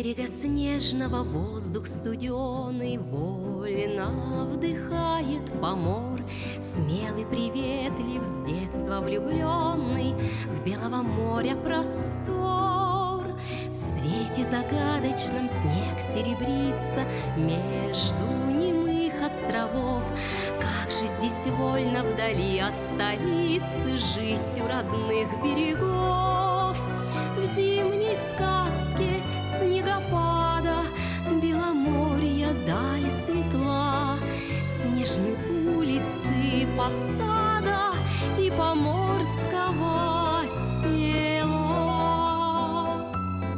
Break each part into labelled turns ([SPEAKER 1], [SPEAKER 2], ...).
[SPEAKER 1] берега снежного воздух студеный вольно вдыхает помор. Смелый, приветлив, с детства влюбленный в белого моря простор. В свете загадочном снег серебрится между немых островов. Как же здесь вольно вдали от столицы жить у родных берегов. В зимней сказке снегопада Беломорья даль светла, снежные улицы посада и поморского села.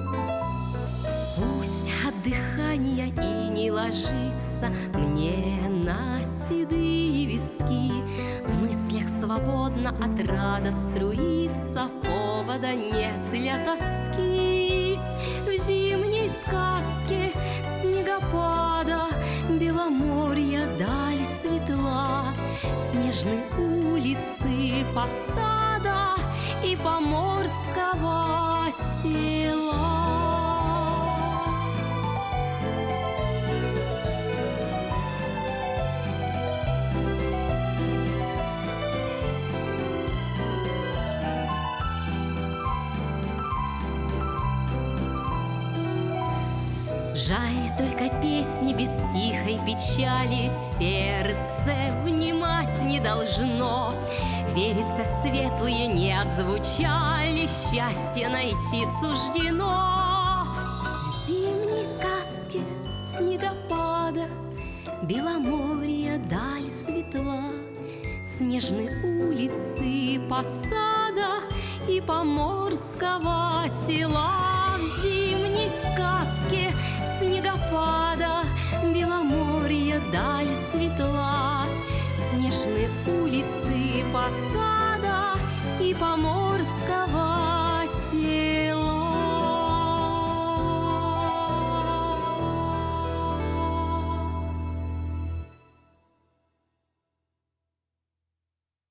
[SPEAKER 1] Пусть от дыхания и не ложится мне на седые виски, в мыслях свободно от рада струится, повода нет для тоски. В зимней сказке снегопада Беломорья даль светла, снежные улицы посада и поморского села. Жаль только песни без тихой печали сердце внимать не должно. Верится, светлые не отзвучали, счастье найти суждено. В зимней сказке снегопада Беломорья даль светла, снежные улицы посада и поморского села. В зимней сказке